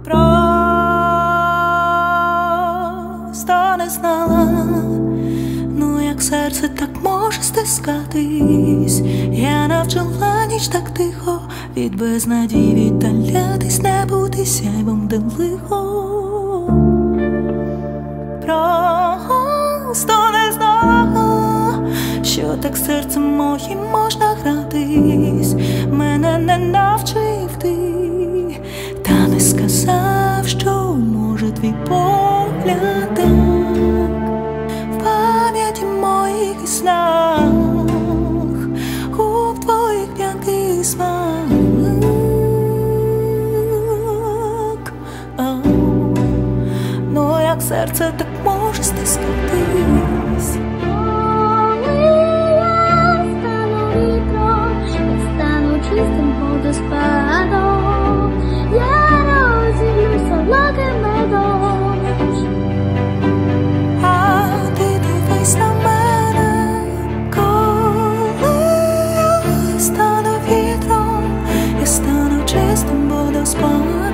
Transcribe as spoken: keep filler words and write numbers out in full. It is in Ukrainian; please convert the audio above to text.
Просто не знала, ну як серце так може стискатись. Я навчила ніч так тихо від безнадій віддалятись, не бути сяйвом, де лихо. Просто не знала, що так серцем моїм можна гратись. Мене не навчив ти, та не сказав, що може твій погляд так в пам'яті моїх і снах, у твоїх п'янкий смак. Oh. Ну як серце так може стискатись. Чистим водоспадом я розілюсь солодкими дощ. А ти дивись на мене, коли я стану вітром, я стану чистим водоспадом.